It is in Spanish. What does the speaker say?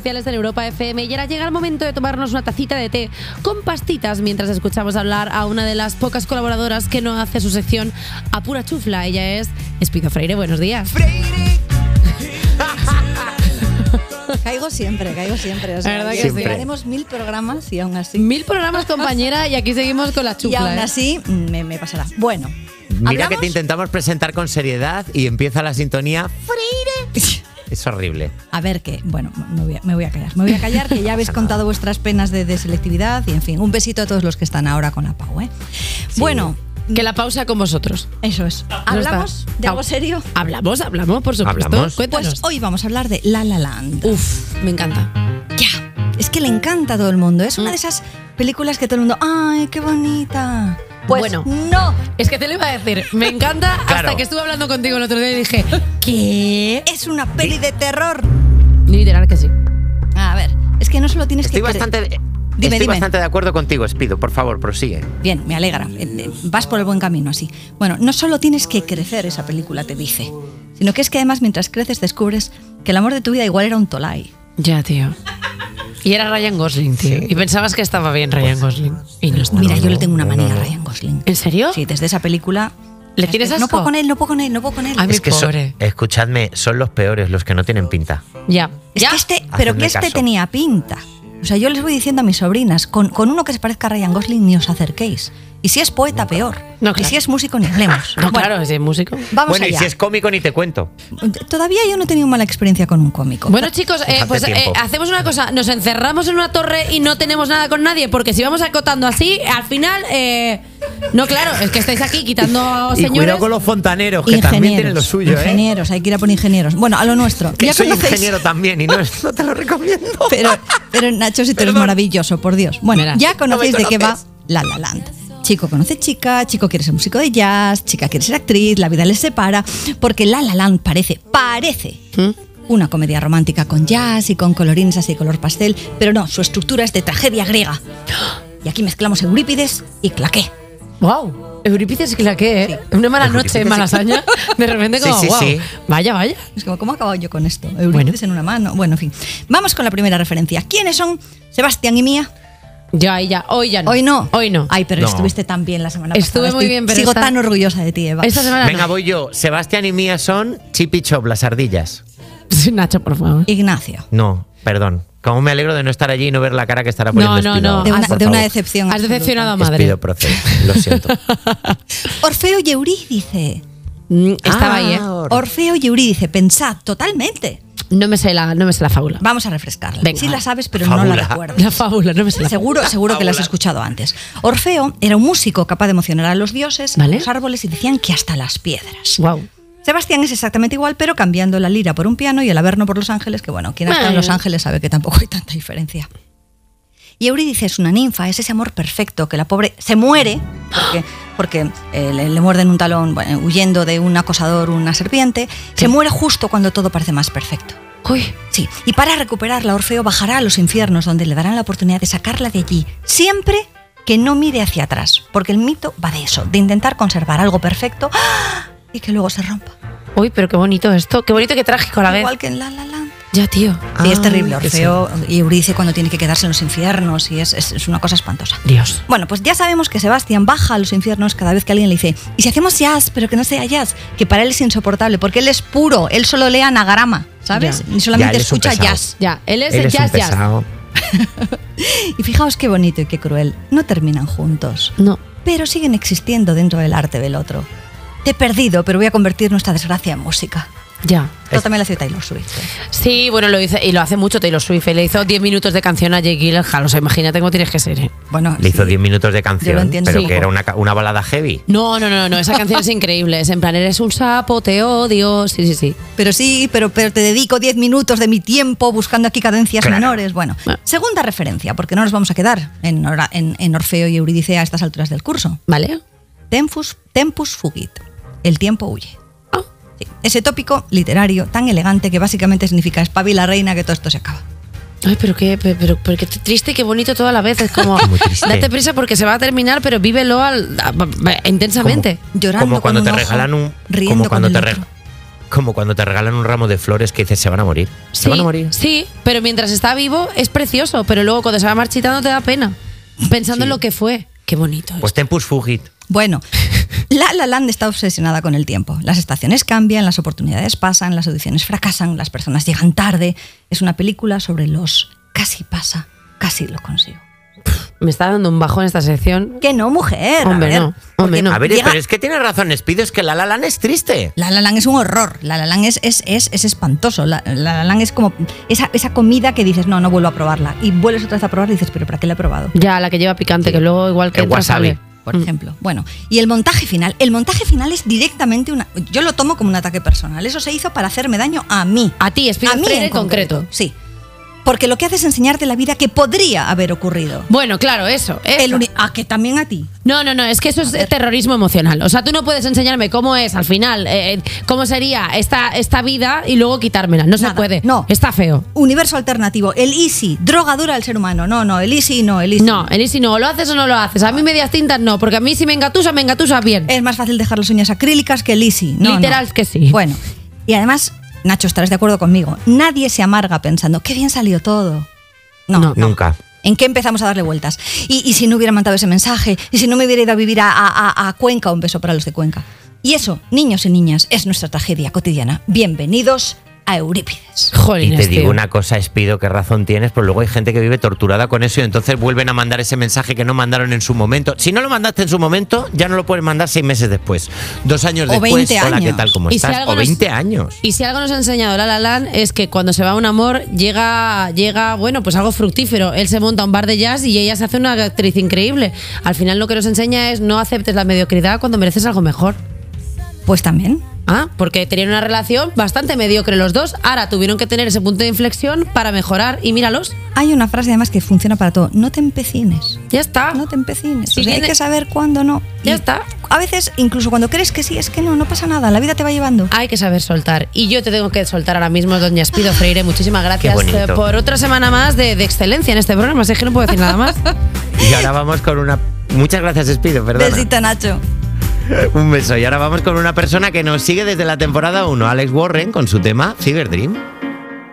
especiales en Europa FM y ahora llega el momento de tomarnos una tacita de té con pastitas mientras escuchamos hablar a una de las pocas colaboradoras que no hace su sección a pura chufla. Ella es Espido Freire. Buenos días. Caigo siempre. O sea, verdad que sí. Haremos 1000 programas y aún así. 1000 programas, compañera, y aquí seguimos con la chufla. Y aún así me pasará. Bueno. Mira ¿hablamos? que te intentamos presentar con seriedad y empieza la sintonía. Freire. Es horrible. A ver qué. Bueno, me voy a callar. Me voy a callar, que ya habéis contado vuestras penas de selectividad y, en fin, un besito a todos los que están ahora con la Pau, ¿eh? Sí. Bueno. Que la pausa con vosotros. Eso es. ¿Hablamos de algo serio? Hablamos, por supuesto. ¿Hablamos? Cuéntanos. Pues hoy vamos a hablar de La La Land. Uf, me encanta. Ya. Es que le encanta a todo el mundo. Es una de esas películas que todo el mundo... ¡Ay, qué bonita! Pues bueno, no. Es que te lo iba a decir. Me encanta Claro. hasta que estuve hablando contigo el otro día y dije, ¿qué? Es una peli de terror. Literal que sí. A ver, es que no solo tienes Estoy que... bastante Dime. bastante de acuerdo contigo, Espido. Por favor, prosigue. Bien, me alegra. Vas por el buen camino así. Bueno, no solo tienes que crecer, esa película te dice, sino que es que además mientras creces descubres que el amor de tu vida igual era un tolai. Ya, tío. Y era Ryan Gosling, tío. Sí. Y pensabas que estaba bien Ryan Gosling. Y no está. Mira, yo le tengo una manía a Ryan Gosling. ¿En serio? Sí, desde esa película... ¿Le tienes asco? No puedo con él. Ay, mi Es que pobre. escuchadme, son los peores, los que no tienen pinta. Ya. Es ¿Ya? que pero Hacedme que este caso. tenía pinta. O sea, yo les voy diciendo a mis sobrinas, con uno que se parezca a Ryan Gosling ni os acerquéis. Y si es poeta, peor. No, Y claro. si es músico, ni hablemos. No, Bueno, claro, ese músico. vamos Bueno, allá. y si es cómico ni te cuento. Todavía yo no he tenido mala experiencia con un cómico. Bueno, chicos, Hace pues tiempo. hacemos una cosa. Nos encerramos en una torre y no tenemos nada con nadie, porque si vamos acotando así, al final... no, claro, es que estáis aquí quitando Y señores. cuidado con los fontaneros, que también tienen lo suyo, ¿eh? Ingenieros, hay que ir a por ingenieros. Bueno, a lo nuestro. Que Ya soy conocéis- ingeniero también y no te lo recomiendo. Pero Nacho, si tú eres Perdón. maravilloso, por Dios. Bueno, Verás. ya conocéis No me de qué va conoces. La La Land. Chico conoce chica, chico quiere ser músico de jazz, chica quiere ser actriz, la vida les separa, porque La La Land parece una comedia romántica con jazz y con colorines así de color pastel, pero no, su estructura es de tragedia griega. Y aquí mezclamos Eurípides y Claqué. ¡Wow! Eurípides y Claqué, ¿eh? Una mala noche en Malasaña. De repente como, Sí, wow. sí. Vaya. Es como, ¿cómo he acabado yo con esto? Eurípides en una mano. Bueno, en fin. Vamos con la primera referencia. ¿Quiénes son Sebastián y Mía? Ya, hoy ya no. Hoy no. Hoy no. Ay, pero No. estuviste tan bien la semana pasada. Estuve muy bien, pero sigo esta- tan orgullosa de ti, Eva. Esta semana Venga, no. voy yo. Sebastián y Mía son Chip y Chop, las ardillas. Sí, Nacho, por favor. Ignacio. No, perdón. Cómo me alegro de no estar allí y no ver la cara que estará poniendo No, Espido no. ahora, De una, por de una favor. decepción. Has decepcionado a absoluta. madre. Espido procede, lo siento. Orfeo y Eurídice. Estaba ahí, ¿eh? Orfeo y Eurídice, pensad totalmente. No me sé la fábula. Vamos a refrescarla. Venga. Sí la sabes, pero no Fábula. la recuerdas. La fábula, no me sé la Seguro que la has escuchado antes. Orfeo era un músico capaz de emocionar a los dioses, ¿Vale? a los árboles y decían que hasta las piedras. Wow. Sebastián es exactamente igual, pero cambiando la lira por un piano y el averno por los ángeles, que bueno, quien ha estado en Los Ángeles sabe que tampoco hay tanta diferencia. Y Eurídice es una ninfa, es ese amor perfecto que la pobre se muere porque le muerden un talón, bueno, huyendo de un acosador, una serpiente, se muere justo cuando todo parece más perfecto. Uy. Sí, y para recuperarla, Orfeo bajará a los infiernos, donde le darán la oportunidad de sacarla de allí, siempre que no mire hacia atrás, porque el mito va de eso, de intentar conservar algo perfecto y que luego se rompa. Uy, pero qué bonito esto. Qué bonito y qué trágico a la vez. Igual que en La La Land. Ya, tío. Sí, es terrible, que Orfeo y Eurídice cuando tiene que quedarse en los infiernos, y es una cosa espantosa. Dios. Bueno, pues ya sabemos que Sebastián baja a los infiernos cada vez que alguien le dice, ¿y si hacemos jazz, pero que no sea jazz? Que para él es insoportable, porque él es puro, él solo lee anagrama, ¿sabes? Ya. Ni solamente Ya, él es un escucha pesado. jazz. Ya, él es Él el es un jazz. pesado. Y fijaos qué bonito y qué cruel, no terminan juntos, No. pero siguen existiendo dentro del arte del otro. Te he perdido, pero voy a convertir nuestra desgracia en música. Ya. Esto también lo hace Taylor Swift. Sí, bueno, lo hice y lo hace mucho Taylor Swift. Le hizo 10 minutos de canción a Jake Gyllenhaal. O sea, imagínate cómo tienes que ser, ¿eh? Bueno, Le hizo sí. 10 minutos de Yo lo canción, entiendo. pero Sí. que era una balada heavy. No. Esa canción es increíble. Es en plan, eres un sapo, te odio. Sí. Pero sí, pero te dedico 10 minutos de mi tiempo buscando aquí cadencias Claro. menores. Bueno, Ah. segunda referencia, porque no nos vamos a quedar en Orfeo y Eurídice a estas alturas del curso. ¿Vale? Tempus fugit. El tiempo huye. Ah. Sí, ese tópico literario tan elegante que básicamente significa espabila reina que todo esto se acaba. Ay, pero qué triste y qué bonito toda la vez. Es como, Muy triste. date prisa porque se va a terminar, pero vívelo intensamente. Llorando Como cuando con te un ojo, regalan un. riendo Como cuando con te el regalan. otro. Como cuando te regalan un ramo de flores que dices, se van a morir. Se van a morir. Sí, pero mientras está vivo es precioso, pero luego cuando se va marchitando te da pena. Pensando en lo que fue. Qué bonito. Pues Tempus Fugit. Bueno, La La Land está obsesionada con el tiempo. Las estaciones cambian, las oportunidades pasan, las audiciones fracasan, las personas llegan tarde. Es una película sobre los casi pasa, casi lo consigo. Me está dando un bajón esta sección. Que no, mujer. Hombre, a ver, no. Hombre, no. A ver, Llega- pero es que tienes razón, Speedo, es que La La Land es triste. La La Land es un horror. La La Land es espantoso. La La Land es como esa comida que dices, no vuelvo a probarla. Y vuelves otra vez a probarla y dices, pero ¿para qué la he probado? Ya, la que lleva picante, que luego igual que El entra, wasabi. sale. Por ejemplo. Bueno, y el montaje final. El montaje final es directamente yo lo tomo como un ataque personal. Eso se hizo para hacerme daño a mí. A ti, Speedo A mí Freire en en concreto. Sí. Porque lo que hace es enseñarte la vida que podría haber ocurrido. Bueno, claro, eso. Que también a ti. No, es que eso es terrorismo emocional. O sea, tú no puedes enseñarme cómo es al final, cómo sería esta vida y luego quitármela. No se Nada, puede. no. Está feo. Universo alternativo. El easy. Droga dura al ser humano. No, el easy no. El easy. No, Elisi no. ¿O lo haces o no lo haces? A mí medias tintas no, porque a mí si me engatusa bien. Es más fácil dejar las uñas acrílicas que el easy. No, Literal no. que sí. Bueno, y además, Nacho, estarás de acuerdo conmigo. Nadie se amarga pensando, qué bien salió todo. No. Nunca. ¿En qué empezamos a darle vueltas? ¿Y si no hubiera mandado ese mensaje? ¿Y si no me hubiera ido a vivir a Cuenca? Un beso para los de Cuenca. Y eso, niños y niñas, es nuestra tragedia cotidiana. Bienvenidos a Eurípides. Jolín, Y te digo una cosa, Speedo, qué razón tienes, pero luego hay gente que vive torturada con eso y entonces vuelven a mandar ese mensaje que no mandaron en su momento. Si no lo mandaste en su momento, ya no lo puedes mandar 6 meses después, 2 años O después. 20 Hola, ¿qué años. tal? ¿Cómo Y si estás? algo O nos- 20 años. Y si algo nos ha enseñado La La Land es que cuando se va un amor llega bueno, pues algo fructífero. Él se monta a un bar de jazz y ella se hace una actriz increíble. Al final lo que nos enseña es no aceptes la mediocridad cuando mereces algo mejor. Pues también. Porque tenían una relación bastante mediocre los dos. Ahora tuvieron que tener ese punto de inflexión para mejorar y míralos. Hay una frase además que funciona para todo. No te empecines. Ya está. No te empecines. Si O sea, hay viene- que saber cuándo no. Ya Y está. A veces, incluso cuando crees que sí, es que no pasa nada. La vida te va llevando. Hay que saber soltar. Y yo te tengo que soltar ahora mismo, doña Speedo Freire. Muchísimas gracias Qué bonito. por otra semana más de excelencia en este programa. Es que no puedo decir nada más. Y ahora vamos con una... Muchas gracias, Speedo, perdona. Besito, Nacho. Un beso. Y ahora vamos con una persona que nos sigue desde la temporada 1, Alex Warren, con su tema Fever Dream.